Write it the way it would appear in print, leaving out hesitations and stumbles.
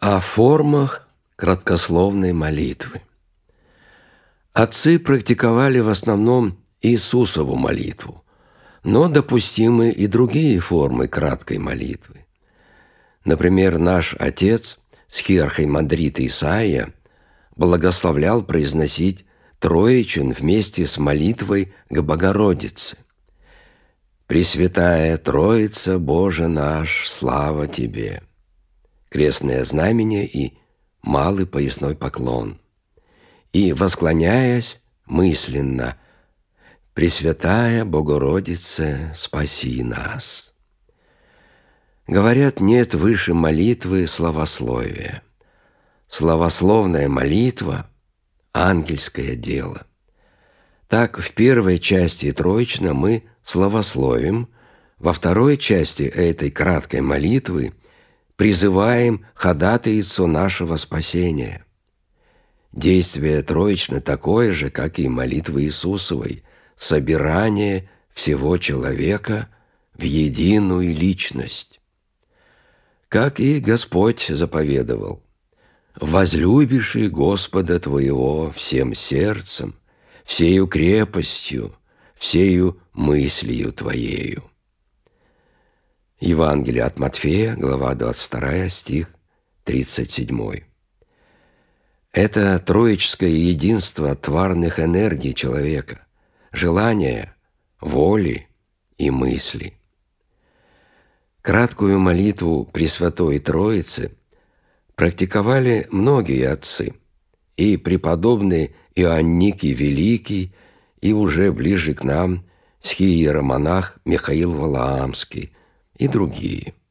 О формах краткословной молитвы. Отцы практиковали в основном Иисусову молитву, но допустимы и другие формы краткой молитвы. Например, наш отец схиархимандрит Исаия благословлял произносить Троичин вместе с молитвой к Богородице. «Пресвятая Троица, Боже наш, слава Тебе!» Крестное знамение и малый поясной поклон. И, восклоняясь мысленно, «Пресвятая Богородице, спаси нас!» Говорят, нет выше молитвы славословия. Славословная молитва – ангельское дело. Так, в первой части Троична мы славословим, во второй части этой краткой молитвы призываем ходатайцу нашего спасения. Действие Троична такое же, как и молитвы Иисусовой, собирание всего человека в единую личность. Как и Господь заповедовал: «Возлюбиши Господа твоего всем сердцем, всею крепостью, всею мыслью твоею». Евангелие от Матфея, глава 22, стих 37. Это троическое единство тварных энергий человека, желания, воли и мысли. Краткую молитву Пресвятой Троицы практиковали многие отцы, и преподобный Иоанникий Великий, и уже ближе к нам схиеромонах Михаил Валаамский и другие.